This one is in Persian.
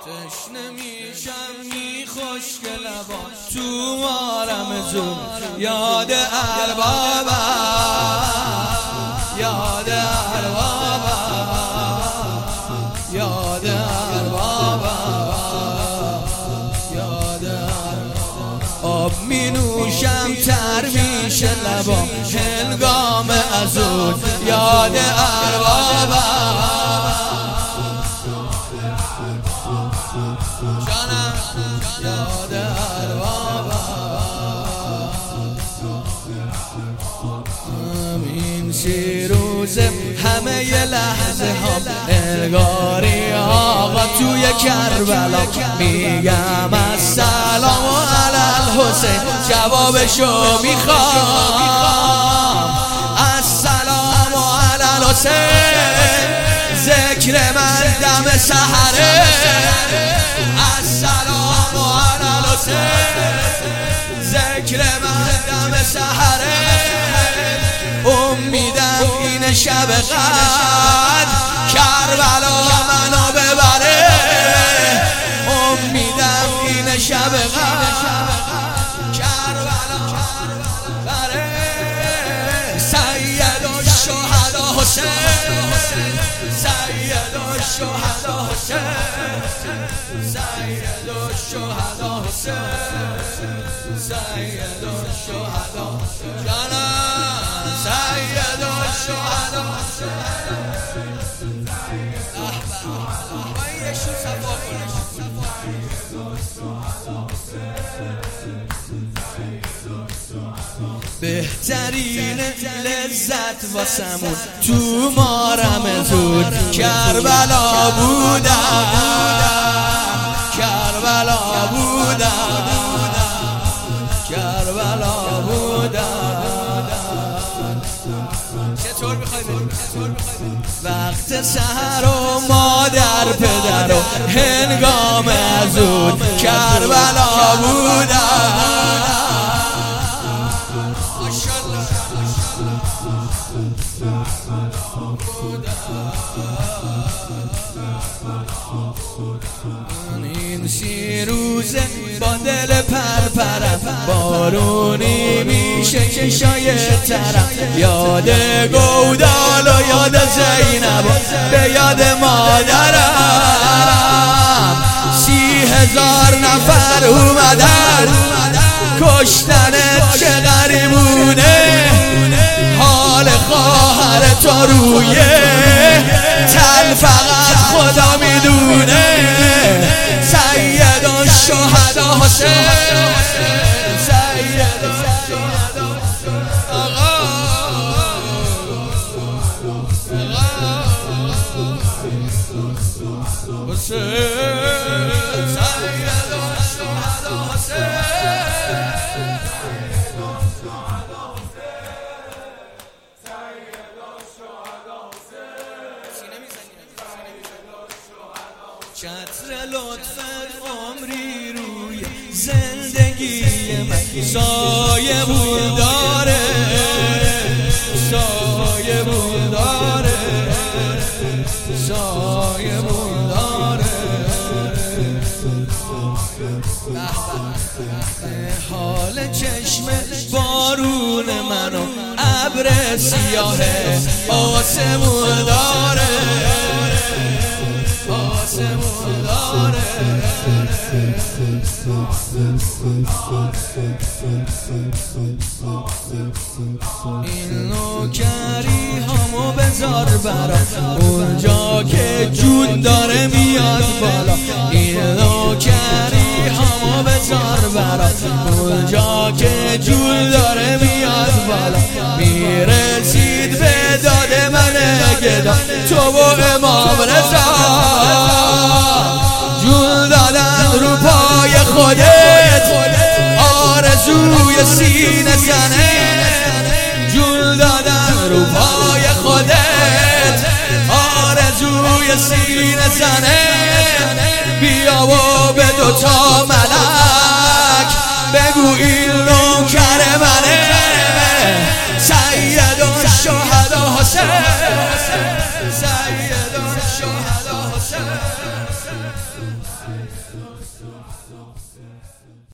تشنه میشم میخشک لبا تو مارم زون یاد اربابم یاد اربابم یاد اربابم یاد اربابم آب می نوشم تر میشه لبا هنگام ازون یاد اربابم یاد اربابم این 30 روز همه ی لحظه ها انگاری آقا توی کربلا میگم السلام علی الحسین جوابشو میخوام السلام علی الحسین ذکر من دم سحره السلام علی الحسین ذکر من دم سحره امیدم این شب قدر کربلا منو ببره امیدم این شب قدر کربلا بره سید الشهدا حسین سید الشهدا حسین سید الشهدا حسین سید الشهدا جانم سید الشهدا بهترین لذت واسمون تو مارم زود کربلا بودم کربلا بودم کربلا بودم چطور میخوای بریم؟ وقت سحر و مادر پدر و هنگام ازود کربلا بودم این 30 روزه با دل پرپرم بارونی میشه چشای ترم یاد گودال و یاد زینب به یاد مادرم 30,000 نفر اومدن کشتنت چه غریبونه حال خواهر تو روی تل فقط خدا میدونه سید الشهدا حسین سید الشهدا آقا حسین سید الشهدا حسین چتر لطف عمری روی زندگی من سایه بود داره سایه بود داره سایه بود داره حال چشم بارون منو ابر سیاه آسمون داره آسمون داره این نوکری همو بذار برا اونجا که جون داره میاد بالا این نوکری همو بذار برا اونجا که جون داره میاد بالا میرسید به داد من گدا تو و امام رضا جون دادن رو پای خودت آرزوی سینه زنه جون دادن رو پای خودت آرزوی سینه زنه بیا و به 2 تا ملک بگو این نوکر منه سید الشهدا حسین سید الشهدا حسین